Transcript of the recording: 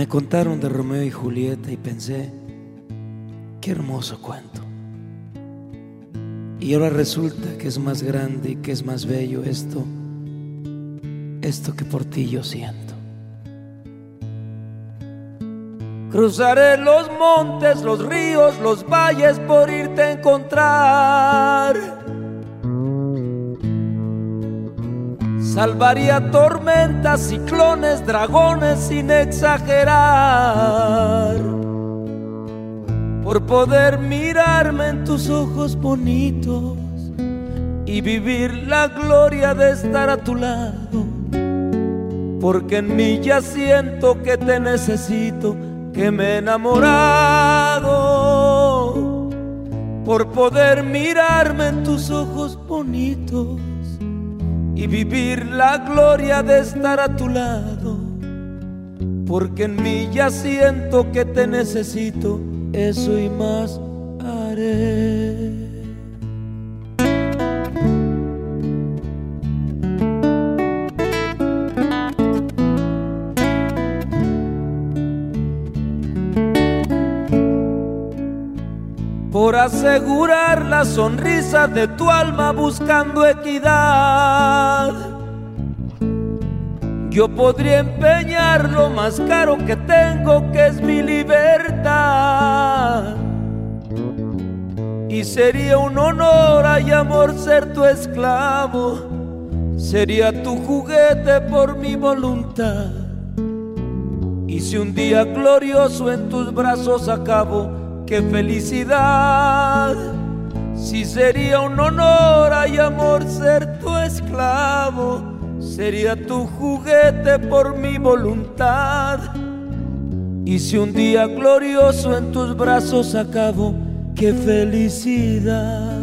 contaron de Romeo y Julieta y pensé, qué hermoso cuento. Y ahora resulta que es más grande y que es más bello esto que por ti yo siento. Cruzaré los montes, los ríos, los valles por irte a encontrar. Salvaría tormentas, ciclones, dragones sin exagerar, por poder mirarme en tus ojos bonitos y vivir la gloria de estar a tu lado. Porque en mí ya siento que te necesito, que me he enamorado, por poder mirarme en tus ojos bonitos y vivir la gloria de estar a tu lado. Porque en mí ya siento que te necesito, eso y más haré. Por asegurar la sonrisa de tu alma buscando equidad, yo podría empeñar lo más caro que tengo, que es mi libertad. Y sería un honor y amor ser tu esclavo, sería tu juguete por mi voluntad. Y si un día glorioso en tus brazos acabo, ¡qué felicidad! Si sería un honor y amor ser tu esclavo, sería tu juguete por mi voluntad. Y si un día glorioso en tus brazos acabo, ¡qué felicidad!